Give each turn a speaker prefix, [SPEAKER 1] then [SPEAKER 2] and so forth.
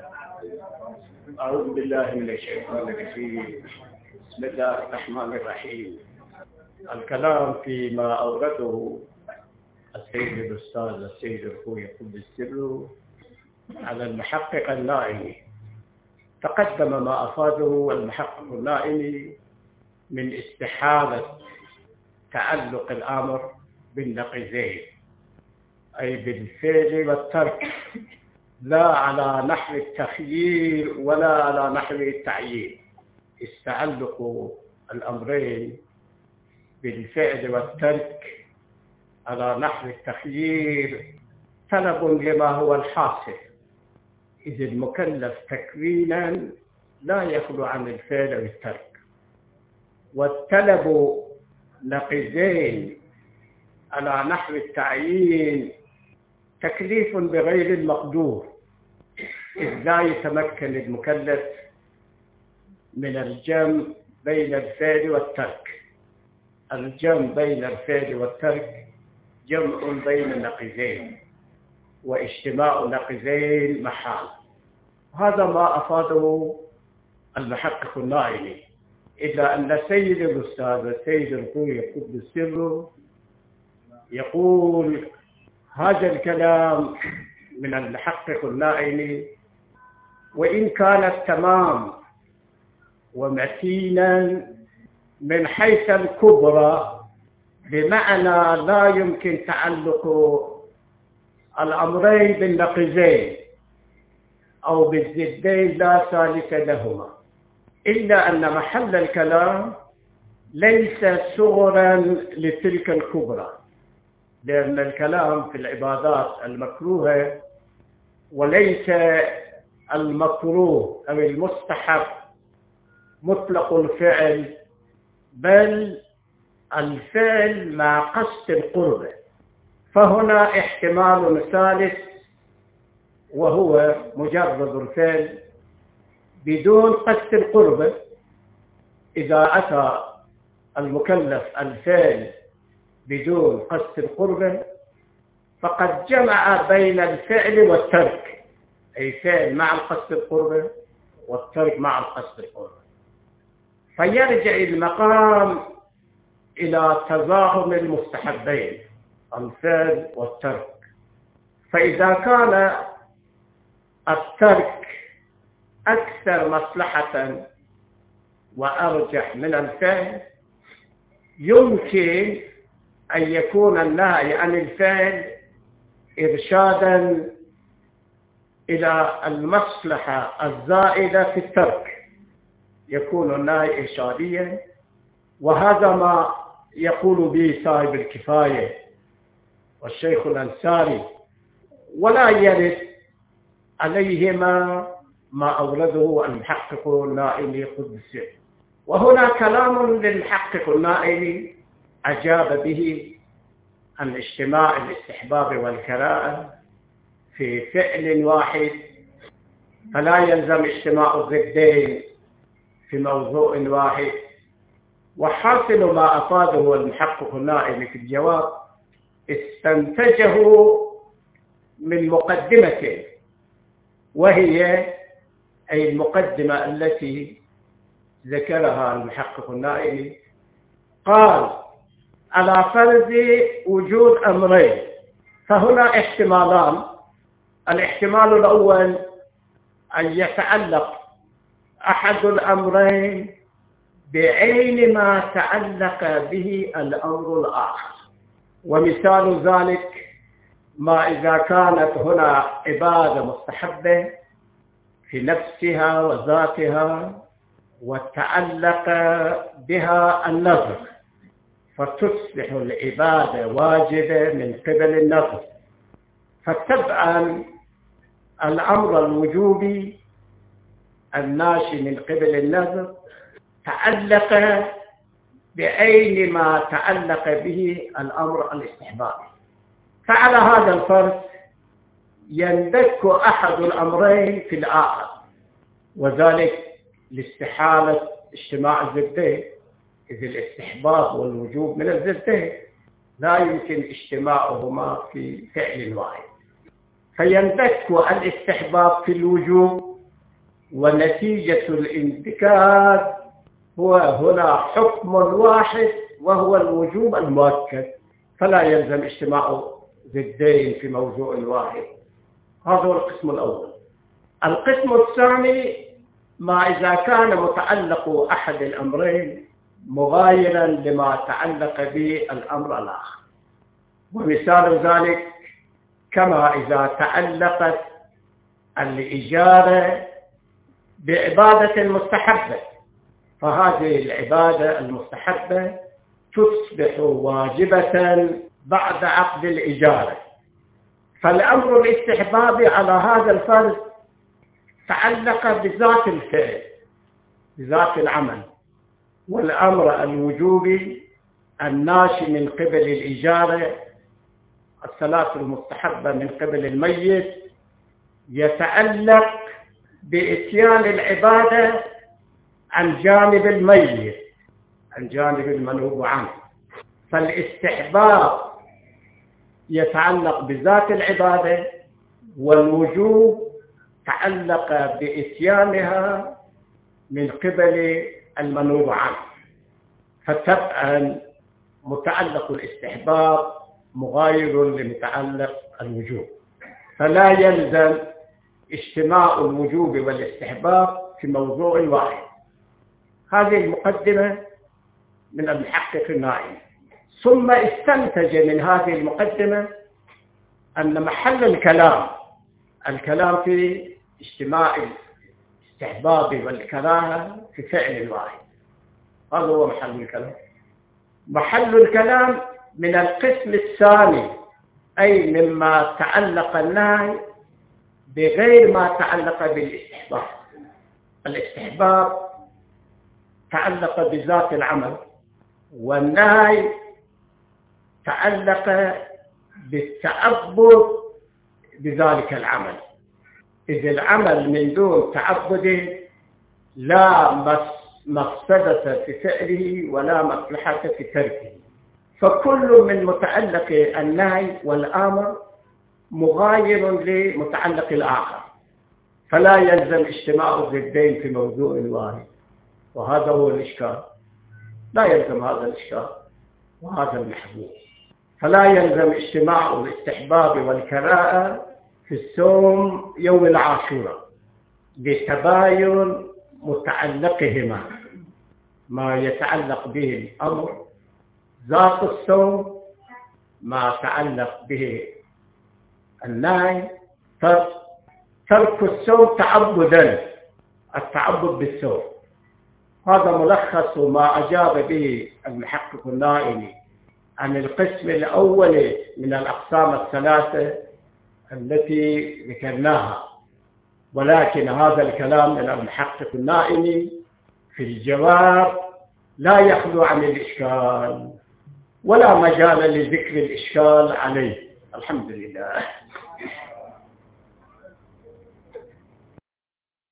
[SPEAKER 1] أعوذ بالله من الشيطان الرجيم. بسم الله الرحمن الرحيم. الكلام فيما أورده السيد الأستاذ السيد الخوي يقول السر على المحقق النائمي. تقدم ما أفاده المحقق النائمي من استحالة تعلق الأمر بالنقيضين، أي بالفعل والترك، لا على نحو التخيير ولا على نحو التعيين. استعلق الأمرين بالفعل والترك على نحو التخيير طلب لما هو الحاصل، إذ المكلف تكوينا لا يخلو عن الفعل والترك، والطلب نقيضين على نحو التعيين تكليف بغير المقدور، إذ لا يتمكن المكلف من الجمع بين الفعل والترك. الجمع بين الفعل والترك جمع بين النقيضين، واجتماع النقيضين محال. هذا ما أفاده المحقق النائمي، إلا أن سيد الأستاذ السيد الخوي يقول السر يقول هذا الكلام من المحقق النائمي وإن كانت تمام ومتينا من حيث الكبرى، بمعنى لا يمكن تعلق الأمرين بالنقيضين أو بالضدين لا ثالث لهما، إلا أن محل الكلام ليس صغرا لتلك الكبرى، لأن الكلام في العبادات المكروهة وليس المكروه أو المستحب مطلق الفعل، بل الفعل مع قصد القربة. فهنا احتمال ثالث وهو مجرد الفعل بدون قصد القربة. إذا أتى المكلف الفعل بدون قصد القربة فقد جمع بين الفعل والترك، أي فعل مع القصد القربة والترك مع القصد القربة، فيرجع المقام إلى تزاحم المستحبين الفعل والترك. فإذا كان الترك أكثر مصلحة وأرجح من الفعل، يمكن أن يكون النهي عن الفعل إرشادا إلى المصلحة الزائدة في الترك، يكون النهي إرشاديا. وهذا ما يقول به صاحب الكفاية والشيخ الأنصاري، ولا يرد عليهما ما أورده المحقق النائمي قدسه. وهنا كلام للمحقق النائمي أجاب به عن اجتماع الاستحباب والكراهة في فعل واحد، فلا يلزم اجتماع الضدين في موضوع واحد. وحاصل ما أفاده المحقق النائمي في الجواب استنتجه من مقدمته، وهي أي المقدمة التي ذكرها المحقق النائمي. قال على فرض وجود أمرين فهنا احتمالان. الاحتمال الأول أن يتعلق أحد الأمرين بعين ما تعلق به الأمر الآخر، ومثال ذلك ما إذا كانت هنا عبادة مستحبة في نفسها وذاتها وتعلق بها النظر، فتصبح العبادة واجبة من قبل النظر، فتبعا الأمر الوجوبي الناشئ من قبل النظر تعلق بعين ما تعلق به الأمر الاستحبابي. فعلى هذا الفرض يندك أحد الأمرين في الآخر، وذلك لاستحالة اجتماع الضدين، إذ الاستحباب والوجوب من الضدين لا يمكن اجتماعهما في فعل واحد. فيندك الاستحباب في الوجوب ونتيجة الانتكاس هو هنا حكم واحد وهو الوجوب المؤكد، فلا يلزم اجتماع ضدين في موضوع واحد. هذا هو القسم الأول. القسم الثاني ما إذا كان متعلق أحد الأمرين مغايرا لما تعلق به الأمر الآخر، ومثال ذلك كما إذا تعلقت الإجارة بعبادة مستحبة، فهذه العبادة المستحبة تصبح واجبة بعد عقد الإجارة، فالأمر الاستحبابي على هذا الفرض تعلق بذات الفعل بذات العمل، والأمر الوجوبي الناشئ من قبل الإجارة الصلاة المستحبة من قبل الميت يتعلق بإتيان العبادة عن جانب الميت، عن جانب المنوب عنه، فالاستحباب يتعلق بذات العبادة، والوجوب تعلق بإتيانها من قبل المنوب عنه، فتبقى متعلق الاستحباب مغاير لمتعلق الوجوب، فلا يلزم اجتماع الوجوب والاستحباب في موضوع واحد. هذه المقدمة من المحقق النائم. ثم استنتج من هذه المقدمة أن محل الكلام في اجتماع الاستحباب والكراهة في فعل واحد. هذا هو محل الكلام. محل الكلام من القسم الثاني، أي مما تعلق النهي بغير ما تعلق بالاستحباب. الاستحباب تعلق بذات العمل، والنهي تعلق بالتعبد بذلك العمل، إذ العمل من دون تعبد لا مفسدة في فعله ولا مصلحة في تركه، فكل من متعلق النهي والآمر مغاير لمتعلق الآخر، فلا يلزم اجتماع الضدين في موضوع واحد، وهذا هو الإشكال. لا يلزم هذا الإشكال وهذا المحبوب، فلا يلزم اجتماع الاستحباب والكراهة في الصوم يوم العاشوراء لتباين متعلقهما، ما يتعلق به الأمر ذات الصوم، ما تعلق به النهي، ترك الصوم تعبدا، التعبد بالصوم. هذا ملخص ما أجاب به المحقق النائمي عن القسم الأول من الأقسام الثلاثة التي ذكرناها، ولكن هذا الكلام من المحقق النائمي في الجواب لا يخلو عن الإشكال، ولا مجال لذكر الإشكال عليه. الحمد لله.